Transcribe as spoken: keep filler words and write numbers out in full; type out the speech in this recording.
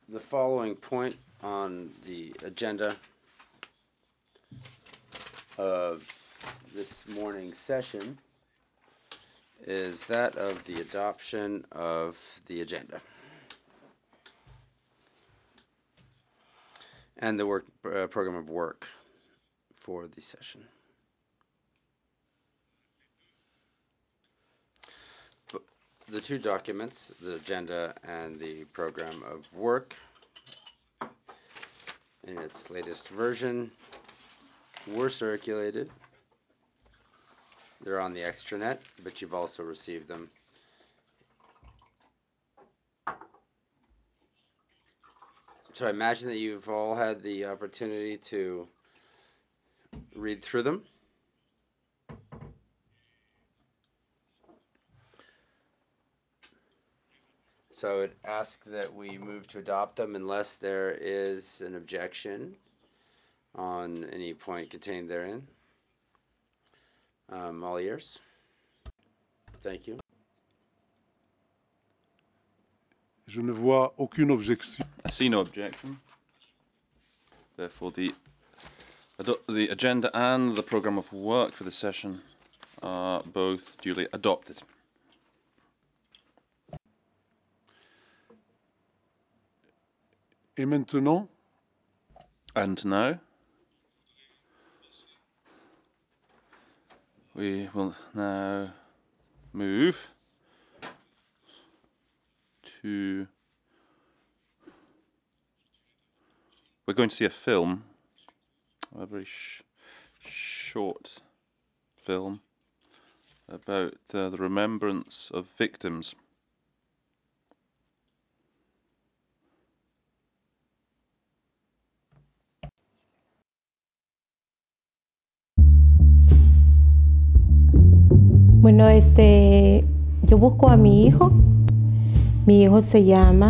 The following point on the agenda of this morning's session is that of the adoption of the agenda and the work uh, program of work for the session. But the two documents, the agenda and the program of work, in its latest version, were circulated. They're on the extranet, but you've also received them So I imagine that you've all had the opportunity to read through them. So I would ask that we move to adopt them unless there is an objection on any point contained therein. Um, all ears. Thank you. Je ne vois aucune objection. I see no objection. Therefore, the the agenda and the program of work for the session are both duly adopted. Et maintenant, And now, we will now move to... We're going to see a film, a very sh short film about uh, the remembrance of victims. Bueno, este, yo busco a mi hijo. Mi hijo se llama